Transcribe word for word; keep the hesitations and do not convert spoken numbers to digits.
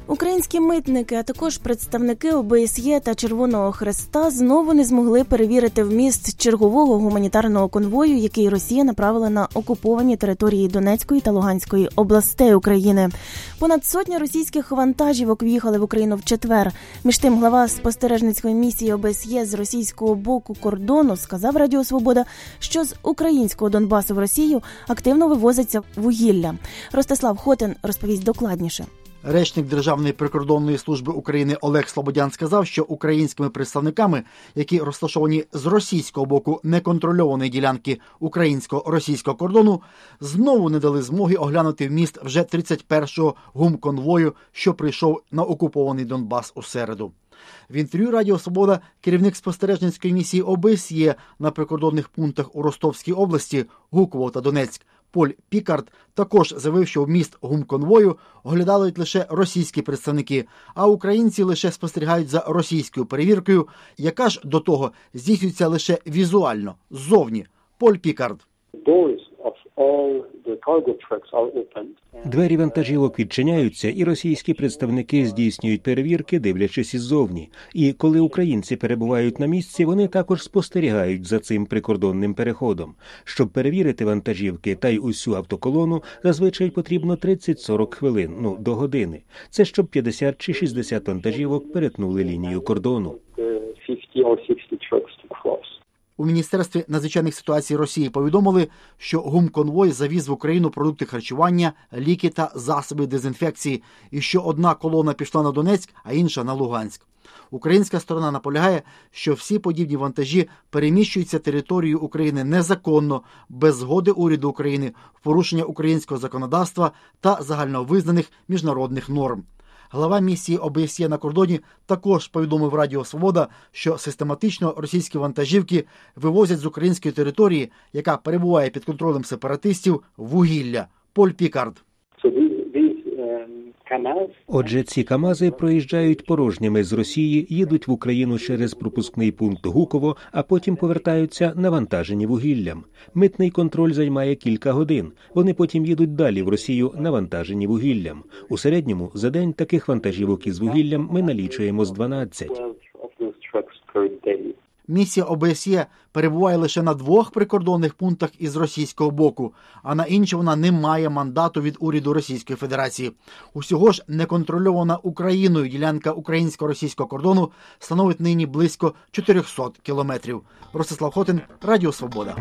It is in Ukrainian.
Українські митники, а також представники О Б С Є та Червоного Хреста знову не змогли перевірити вміст чергового гуманітарного конвою, який Росія направила на окуповані території Донецької та Луганської областей України. Понад сотня російських вантажівок в'їхали в Україну в четвер. Між тим, глава спостережницької місії О Б С Є з російського боку кордону сказав Радіо Свобода, що з українського Донбасу в Росію активно вивозиться вугілля. Ростислав Хотин розповість докладніше. Речник Державної прикордонної служби України Олег Слободян сказав, що українськими представниками, які розташовані з російського боку неконтрольованої ділянки українсько-російського кордону, знову не дали змоги оглянути вміст вже тридцять першого гумконвою, що прийшов на окупований Донбас у середу. В інтерв'ю Радіо Свобода керівник спостережницької місії О Б С Є на прикордонних пунктах у Ростовській області, Гуково та Донецьк Поль Пікард також заявив, що вміст гумконвою оглядають лише російські представники, а українці лише спостерігають за російською перевіркою, яка ж до того здійснюється лише візуально, ззовні. Поль Пікард. Двері вантажівок відчиняються, і російські представники здійснюють перевірки, дивлячись іззовні. І коли українці перебувають на місці, вони також спостерігають за цим прикордонним переходом. Щоб перевірити вантажівки та й усю автоколону, зазвичай потрібно тридцять-сорок хвилин, ну, до години. Це щоб п'ятдесят чи шістдесят вантажівок перетнули лінію кордону. У Міністерстві надзвичайних ситуацій Росії повідомили, що гумконвой завіз в Україну продукти харчування, ліки та засоби дезінфекції, і що одна колона пішла на Донецьк, а інша на Луганськ. Українська сторона наполягає, що всі подібні вантажі переміщуються територією України незаконно, без згоди уряду України, в порушення українського законодавства та загальновизнаних міжнародних норм. Глава місії О Б С Є на кордоні також повідомив Радіо Свобода, що систематично російські вантажівки вивозять з української території, яка перебуває під контролем сепаратистів, вугілля. Поль Пікард. Отже, ці КАМАЗи проїжджають порожніми з Росії, їдуть в Україну через пропускний пункт Гуково, а потім повертаються навантажені вугіллям. Митний контроль займає кілька годин. Вони потім їдуть далі в Росію навантажені вугіллям. У середньому за день таких вантажівок із вугіллям ми налічуємо з дванадцять. Місія О Б С Є перебуває лише на двох прикордонних пунктах із російського боку, а на інші вона не має мандату від уряду Російської Федерації. Усього ж неконтрольована Україною ділянка українсько-російського кордону становить нині близько чотириста кілометрів. Ростислав Хотин, Радіо Свобода.